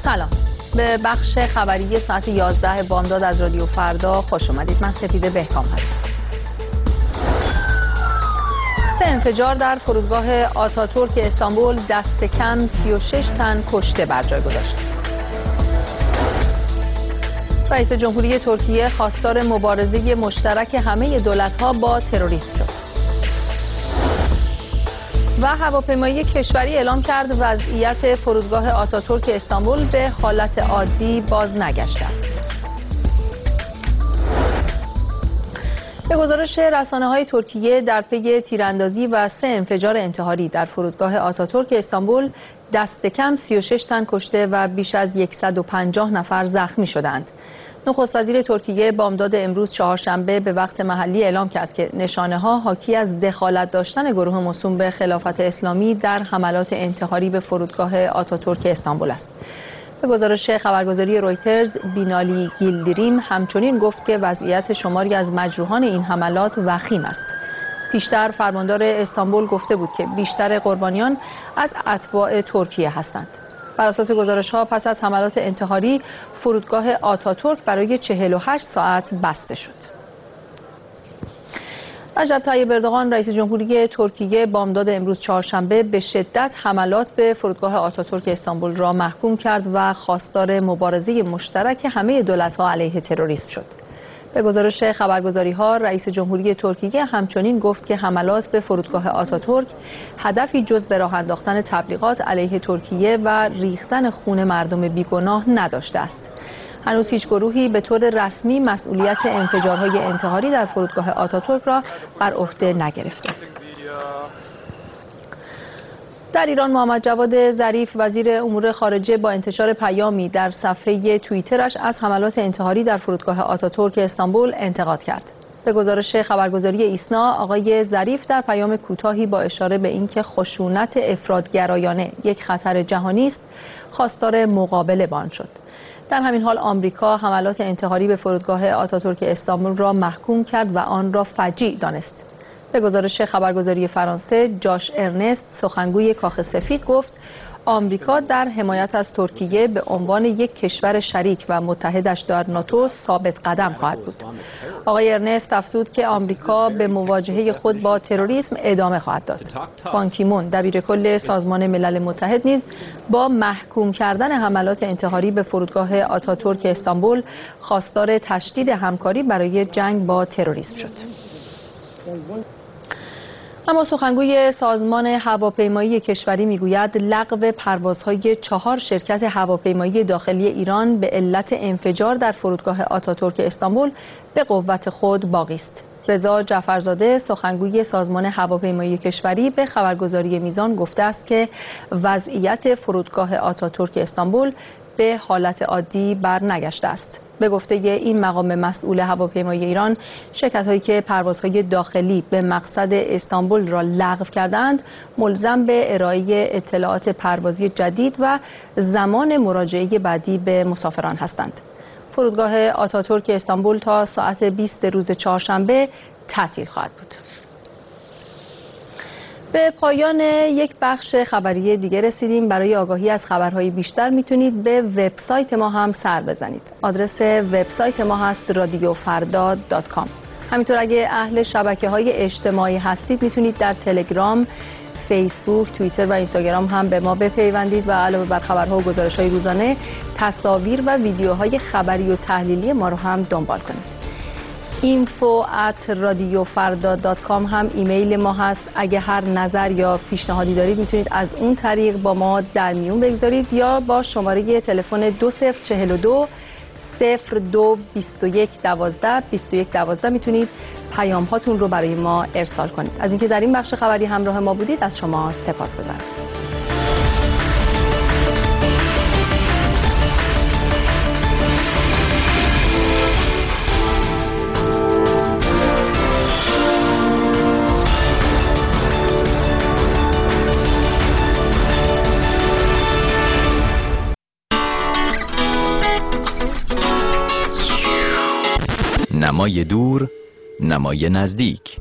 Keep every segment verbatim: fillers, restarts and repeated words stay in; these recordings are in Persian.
سلام، به بخش خبری ساعت یازده بامداد از رادیو فردا خوش اومدید. من سپیده بهکام هستم. سه انفجار در فرودگاه آتاتورک استانبول، دست کم سی و شش تن کشته بر جای گذاشت. رئیس جمهوری ترکیه خواستار مبارزه مشترک همه دولت‌ها با تروریسم شد. و هواپیمایی کشوری اعلام کرد وضعیت فرودگاه آتاتورک استانبول به حالت عادی باز نگشته است. به گزارش رسانه‌های ترکیه در پی تیراندازی و سه انفجار انتحاری در فرودگاه آتاتورک استانبول، دست کم سی و شش تن کشته و بیش از صد و پنجاه نفر زخمی شدند. نخست وزیر ترکیه بامداد امروز چهارشنبه به وقت محلی اعلام کرد که نشانه‌ها حاکی از دخالت داشتن گروه موسوم به خلافت اسلامی در حملات انتحاری به فرودگاه آتاتورک استانبول است. به گزارش خبرگزاری رویترز، بینالی گیلدریم همچنین گفت که وضعیت شماری از مجروحان این حملات وخیم است. پیشتر فرماندار استانبول گفته بود که بیشتر قربانیان از اتباع ترکیه هستند. بر اساس گزارش‌ها پس از حملات انتحاری، فرودگاه آتاتورک برای چهل و هشت ساعت بسته شد. رجب طیب اردوغان رئیس جمهوری ترکیه بامداد امروز چهارشنبه به شدت حملات به فرودگاه آتاتورک استانبول را محکوم کرد و خواستار مبارزه مشترک همه دولت‌ها علیه تروریسم شد. به گزارش خبرگزاری‌ها، رئیس جمهوری ترکیه همچنین گفت که حملات به فرودگاه آتاتورک هدفی جز به راه انداختن تبلیغات علیه ترکیه و ریختن خون مردم بیگناه نداشته است. هنوز هیچ گروهی به طور رسمی مسئولیت انفجارهای انتحاری در فرودگاه آتاتورک را بر عهده نگرفته. در ایران، محمد جواد ظریف وزیر امور خارجه با انتشار پیامی در صفحه توییترش از حملات انتحاری در فرودگاه آتاتورک استانبول انتقاد کرد. به گزارش خبرگزاری ایسنا، آقای ظریف در پیام کوتاهی با اشاره به اینکه خشونت افراط‌گرایانه یک خطر جهانی است، خواستار مقابله با آن شد. در همین حال آمریکا حملات انتحاری به فرودگاه آتاتورک استانبول را محکوم کرد و آن را فجیع دانست. به گزارش خبرگزاری فرانسه، جاش ارنست سخنگوی کاخ سفید گفت آمریکا در حمایت از ترکیه به عنوان یک کشور شریک و متحدش در ناتو ثابت قدم خواهد بود. آقای ارنست افزود که آمریکا به مواجهه خود با تروریسم ادامه خواهد داد. بان کی مون دبیر کل سازمان ملل متحد نیز با محکوم کردن حملات انتحاری به فرودگاه آتاتورک استانبول خواستار تشدید همکاری برای جنگ با تروریسم شد. اما سخنگوی سازمان هواپیمایی کشوری میگوید لغو پروازهای چهار شرکت هواپیمایی داخلی ایران به علت انفجار در فرودگاه آتاتورک استانبول به قوت خود باقی است. رضا جعفرزاده سخنگوی سازمان هواپیمایی کشوری به خبرگزاری میزان گفته است که وضعیت فرودگاه آتاتورک استانبول به حالت عادی برنگشته است. به گفته این مقام مسئول هواپیمایی ایران، شرکت‌هایی که پروازهای داخلی به مقصد استانبول را لغو کردند، ملزم به ارائه اطلاعات پروازی جدید و زمان مراجعه بعدی به مسافران هستند. فرودگاه آتاتورک استانبول تا ساعت بیست روز چهارشنبه تعطیل خواهد بود. به پایان یک بخش خبری دیگه رسیدیم. برای آگاهی از خبرهای بیشتر میتونید به وبسایت ما هم سر بزنید. آدرس وبسایت ما هست رادیو فردا دات کام. همینطور اگه اهل شبکه‌های اجتماعی هستید میتونید در تلگرام، فیسبوک، توییتر و اینستاگرام هم به ما بپیوندید و علاوه بر خبرها و گزارش‌های روزانه، تصاویر و ویدیوهای خبری و تحلیلی ما رو هم دنبال کنید. اینفو ات رادیو فردا دات کام هم ایمیل ما هست. اگه هر نظر یا پیشنهادی دارید میتونید از اون طریق با ما در میون بگذارید یا با شماره تلفن دو صفر چهل و دو صفر دو بیست و یک دوازده بیست و یک دوازده میتونید پیام هاتون رو برای ما ارسال کنید. از اینکه در این بخش خبری همراه ما بودید از شما سپاسگزارم. نمای دور، نمای نزدیک.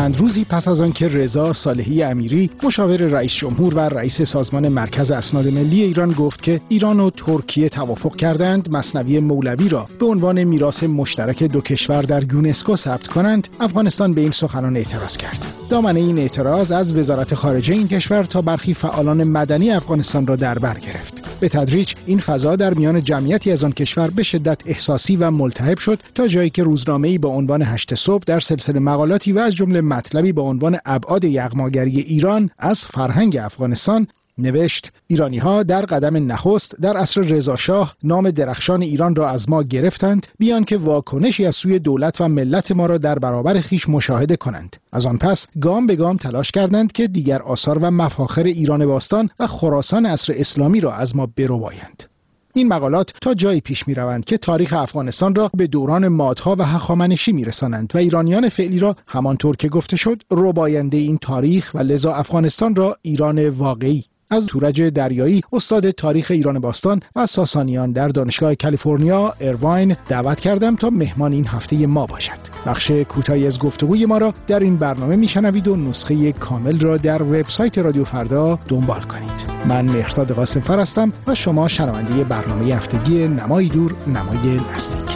چند روزی پس از آنکه رضا صالحی امیری مشاور رئیس جمهور و رئیس سازمان مرکز اسناد ملی ایران گفت که ایران و ترکیه توافق کردند مثنوی مولوی را به عنوان میراث مشترک دو کشور در یونسکو ثبت کنند، افغانستان به این سخنان اعتراض کرد. دامنه این اعتراض از وزارت خارجه این کشور تا برخی فعالان مدنی افغانستان را در بر گرفت. به تدریج این فضا در میان جمعیتی از آن کشور به شدت احساسی و ملتهب شد تا جایی که روزنامه‌ای با عنوان هشت صبح در سلسله مقالاتی و از جمله مطلبی با عنوان ابعاد یغماگری ایران از فرهنگ افغانستان نوشت: ایرانی‌ها در قدم نخست در عصر رضا شاه نام درخشان ایران را از ما گرفتند، بیان که واکنشی از سوی دولت و ملت ما را در برابر خیش مشاهده کنند. از آن پس گام به گام تلاش کردند که دیگر آثار و مفاخر ایران باستان و خراسان عصر اسلامی را از ما بربایند. این مقالات تا جایی پیش می روند که تاریخ افغانستان را به دوران مادها و هخامنشی می رسانند و ایرانیان فعلی را همانطور که گفته شد رباینده این تاریخ و لذا افغانستان را ایران واقعی. از تورج دریایی استاد تاریخ ایران باستان و ساسانیان در دانشگاه کالیفرنیا ایرواین دعوت کردم تا مهمان این هفته ما باشد. بخش کوتاهی از گفتگوی ما را در این برنامه میشنوید و نسخه کامل را در وبسایت رادیو فردا دنبال کنید. من مهرداد قاسمفر هستم و شما شنونده برنامه هفتگی نمای دور نمای نزدیک.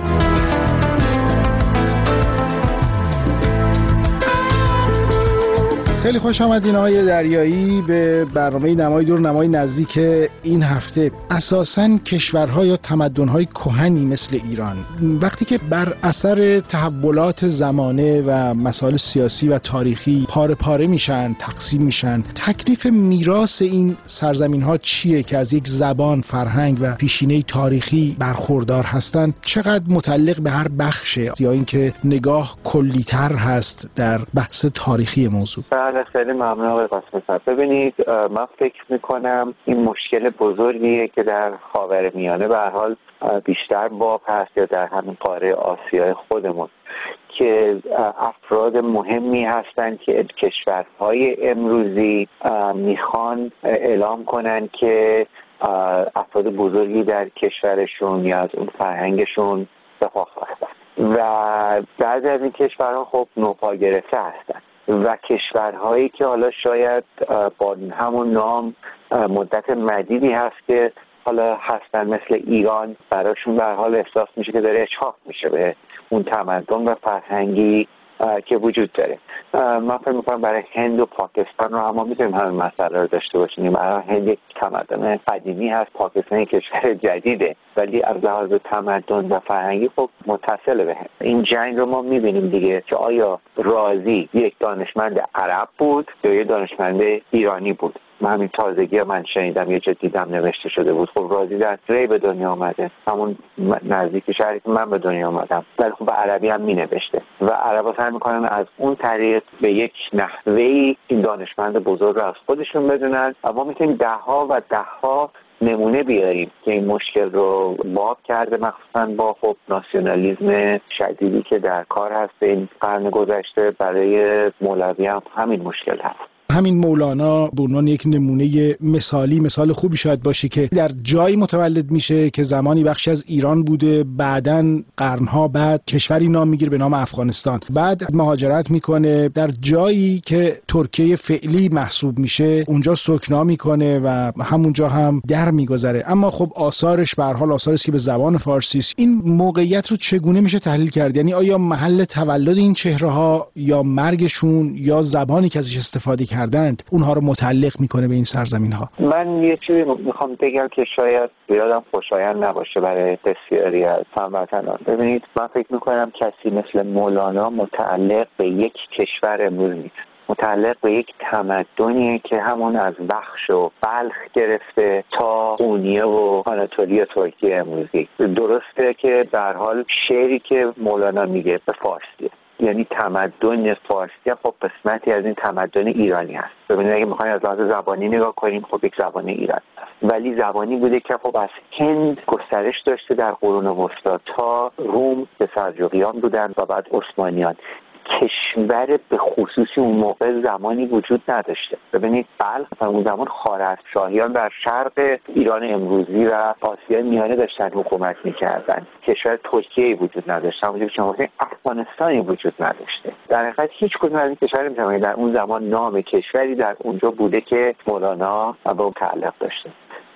خیلی خوش آمدین آقای دریایی به برنامه نمای دور نمای نزدیک این هفته. اساساً کشورها یا تمدن‌های کهنی مثل ایران وقتی که بر اثر تحولات زمانه و مسائل سیاسی و تاریخی پاره پاره میشن، تقسیم میشن، تکلیف میراث این سرزمین‌ها چیه که از یک زبان، فرهنگ و پیشینه تاریخی برخوردار هستند؟ چقدر متعلق به هر بخشه یا اینکه نگاه کلی‌تر هست در بحث تاریخی موضوع؟ خیلی ممنون آقای قاسم‌فر. ببینید، من فکر میکنم این مشکل بزرگیه که در خاورمیانه به هر حال بیشتر باب هست یا در همین قاره آسیای خودمون که افراد مهمی هستند که کشورهای امروزی میخوان اعلام کنن که افراد بزرگی در کشورشون یا از اون فرهنگشون دفاع خواستن و بعضی از این کشورها خب نوپا گرفته هستن و کشورهایی که حالا شاید با همون نام مدت مدیدی هست که حالا هستن مثل ایران، براشون به هر حال احساس میشه که داره اچاپ میشه به اون تمدن و فرهنگی که وجود داره. من فکر میکنم برای هند و پاکستان رو هم میتونیم همین مسئله رو داشته باشیم. برای هند یک تمدن قدیمی هست، پاکستان یک کشور جدیده، ولی از لحاظ تمدن و فرهنگی خب متصل به هم. این جنگ رو ما میبینیم دیگه که آیا رازی یک دانشمند عرب بود یا یک دانشمند ایرانی بود. من همین تازگی من شنیدم یه جا دیدم نوشته شده بود خب رازی در ری به دنیا آمده، همون نزدیک شهری که من به دنیا آمدم، ولی خب به عربی هم می نوشته و عربا سعی میکنن از اون طریق به یک نحوهی این دانشمند بزرگ رو از خودشون بدونن و ما میتونیم ده ها و ده ها نمونه بیاریم که این مشکل رو باب کرده، مخصوصا با خب ناسیونالیسم شدیدی که در کار هست این قرن گذشته. برای مولوی هم همین مشکل هست. همین مولانا به عنوان یک نمونه مثالی مثال خوبی شاید باشه که در جایی متولد میشه که زمانی بخشی از ایران بوده، بعداً قرنها بعد کشوری نام میگیره به نام افغانستان، بعد مهاجرت میکنه در جایی که ترکیه فعلی محسوب میشه، اونجا سکنا میکنه و همونجا هم در میگذره. اما خب آثارش به هر حال آثاری است که به زبان فارسی است. این موقعیت رو چگونه میشه تحلیل کرد؟ یعنی آیا محل تولد این چهره‌ها یا مرگشون یا زبانی که ازش استفاده کردند اونها رو متعلق میکنه به این سرزمین ها؟ من یه چیزی میخوام بگم که شاید بیادم خوشایند نباشه برای بسیاری از هموطنان. ببینید، من فکر میکنم کسی مثل مولانا متعلق به یک کشور امروز نیست، متعلق به یک تمدنیه که همون از بخش و بلخ گرفته تا قونیه و آناتولیا ترکیه امروزی. درسته که به هر حال شعری که مولانا میگه به فارسیه، یعنی تمدن فارسی خب قسمتی از این تمدن ایرانی هست. ببینید اگه میخوایم از لحاظ زبانی نگاه کنیم خب یک زبان ایرانی هست، ولی زبانی بوده که خب از هند گسترش داشته در قرون وسطا تا روم، به سلجوقیان بودن و بعد عثمانیان. کشور به خصوصی اون موقع زمانی وجود نداشته. ببینید بلخ اون زمان خوارزمشاهیان در شرق ایران امروزی و آسیای میانه داشتن حکومت میکردن. کشور ترکیه‌ای وجود نداشته، همونجوری که شما گفتید افغانستانی وجود نداشته. در حقیقت هیچ کدوم از این کشورها نمی‌تونه در اون زمان نام کشوری در اونجا بوده که مولانا با اون تعلق داشته.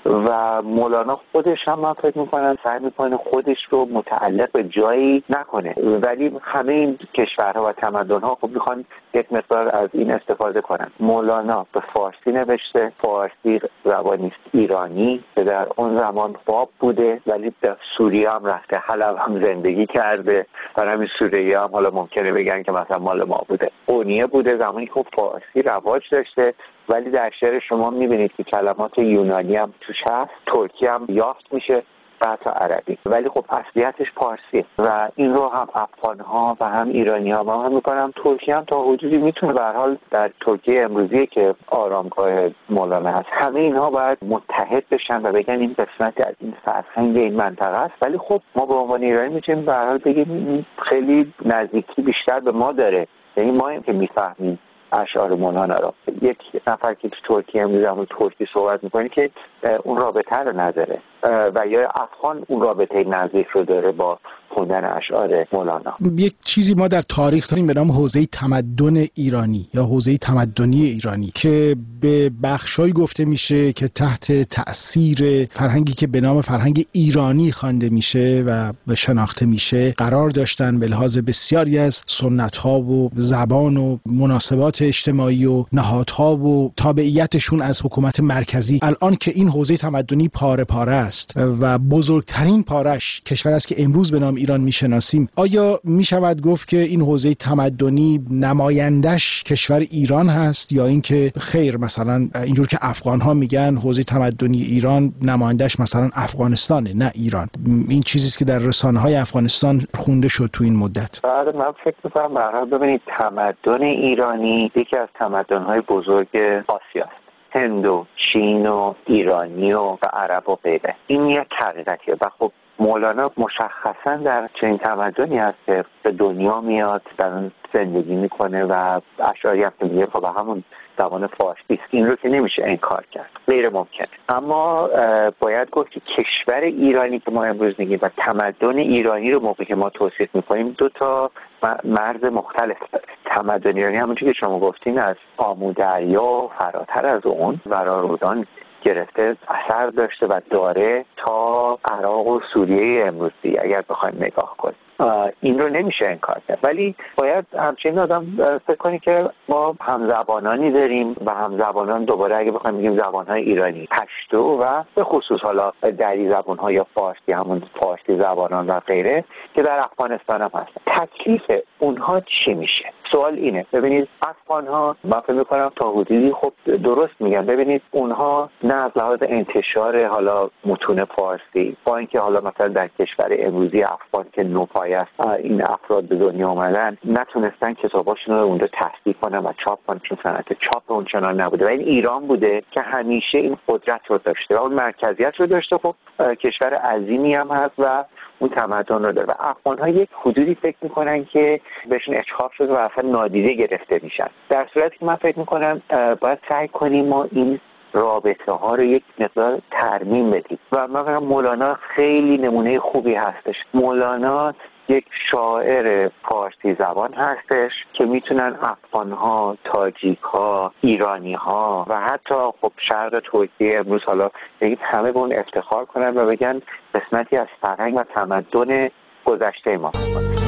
و مولانا خودش هم من فکر میکنم سعی میکنه خودش رو متعلق به جایی نکنه، ولی همه این کشورها و تمدن‌ها خب میخوان یک مقدار از این استفاده کنن. مولانا به فارسی نوشته، فارسی زبانی است ایرانی که در اون زمان باب بوده، ولی به سوریه هم رفته، حلب هم زندگی کرده، برای همین سوریه هم حالا ممکنه بگن که مثلا مال ما بوده. اونیه بوده زمانی که فارسی رواج داشته، ولی در شعر شما میبینید که کلمات یونانی هم توش هست، ترکی هم یافت میشه و حتی عربی، ولی خب اصلیتش پارسیه و این رو هم افغان‌ها و هم ایرانی‌ها ما هم میکنم. ترکی هم تا حدودی میتونه به هر حال در ترکیه امروزی که آرامگاه مولانا هست، همه اینها باید متحد بشن و بگن این قسمتی از این فرهنگ این منطقه است، ولی خب ما به عنوان ایرانی میتونیم به هر حال بگیم خیلی نزدیکی بیشتر به ما داره، یعنی ما هم که میفهمیم اشعار مولانا را. یک نفر که تو ترکیه امروز همون ترکی صحبت میکنه که اون رابطه رو نداره و یا افغان اون رابطه نزدیک رو داره با خوندن اشعار مولانا. یک چیزی ما در تاریخ داریم به نام حوزه تمدن ایرانی یا حوزه تمدنی ایرانی که به بخشای گفته میشه که تحت تأثیر فرهنگی که به نام فرهنگ ایرانی خوانده میشه و شناخته میشه قرار داشتن به لحاظ بسیاری از سنت‌ها و زبان و مناسبات اجتماعی و نهادها و تابعیتشون از حکومت مرکزی. الان که این حوزه تمدنی پاره پاره است و بزرگترین پارش کشور است که امروز به نام ایران میشناسیم، آیا میشود گفت که این حوزه تمدنی نمایندش کشور ایران هست یا اینکه خیر مثلا اینجور که افغان‌ها میگن حوزه تمدنی ایران نمایندش مثلا افغانستانه نه ایران؟ این چیزی است که در رسانه‌های افغانستان خونده شد تو این مدت. بله من فکر می‌کنم برای ببینید تمدن ایرانی یکی از تمدن‌های بزرگ آسیا است. هند و چین و ایرانی و عرب و غیره. این یک حقیقتیه و خب مولانا مشخصا در چنین تمدنی هست که به دنیا میاد، در اون زندگی میکنه و اشعاری هم که میگه خب همون زبان فارسی است. این رو که نمیشه انکار کرد، غیر ممکن. اما باید گفت که کشور ایرانی که ما امروز میگیم و تمدن ایرانی رو موقعی که ما توصیف میکنیم دو تا مرز مختلف داره. تمدن ایرانی همونجوری که شما گفتین از آمودریا و فراتر از اون ورارودان گرفته اثر داشته و داره تا عراق و سوریه امروزی اگر بخوایم نگاه کنیم. این رو نمیشه انکار کرد، ولی باید همچنین آدم فکر کنی که ما همزبانانی داریم و همزبانان دوباره اگه بخوایم بگیم زبانهای ایرانی پشتو و به خصوص حالا دری زبانها یا فارسی همون فارسی زبانان و غیره که در افغانستان هم هستن. تکلیف اونها چی میشه؟ سوال اینه. ببینید افغان‌ها من فکر می‌کنم تا حدودی خب درست میگن. ببینید اونها نه از لحاظ انتشار حالا متون فارسی با اینکه حالا مثلا در کشور امروزی افغان که نوپای است این افراد به دنیا آمدن نتونستن کتاباشون رو اونجا تصدیق کنن و چاپ کنن چون صنعت چاپ اونچنان نبوده و این ایران بوده که همیشه این قدرت رو داشته و اون مرکزیت رو داشته. خب کشور عظیمی هم هست و اون تمدن رو داره و افغان‌ها یک حدودی فکر می‌کنن که بهشون اچخاف شده و اصلا نادیده گرفته میشن، در صورتی که من فکر می‌کنم باید سعی کنیم ما این رابطه ها رو یک مقدار ترمیم بدیم و من فکر مولانا خیلی نمونه خوبی هستش. مولانا یک شاعر فارسی زبان هستش که میتونن افغان‌ها، تاجیک‌ها، ایرانی‌ها و حتی خب شرق ترکیه امروز حالا بگید همه به اون افتخار کنن و بگن قسمتی از فرهنگ و تمدن گذشته ما هست.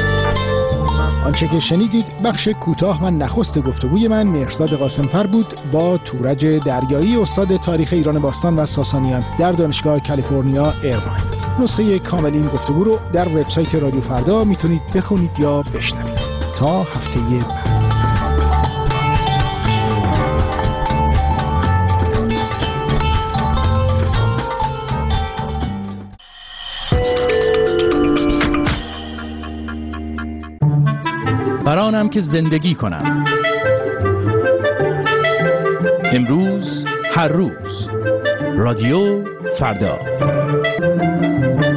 آنچه که شنیدید بخش کوتاه و نخست گفتگوی من مهرزاد قاسمفر بود با تورج دریایی استاد تاریخ ایران باستان و ساسانیان در دانشگاه کالیفرنیا ایرواین. نسخه کامل این گفتگو رو در وبسایت رادیو فردا میتونید بخونید یا بشنوید. تا هفته بعد. برانم که زندگی کنم امروز هر روز رادیو فردا.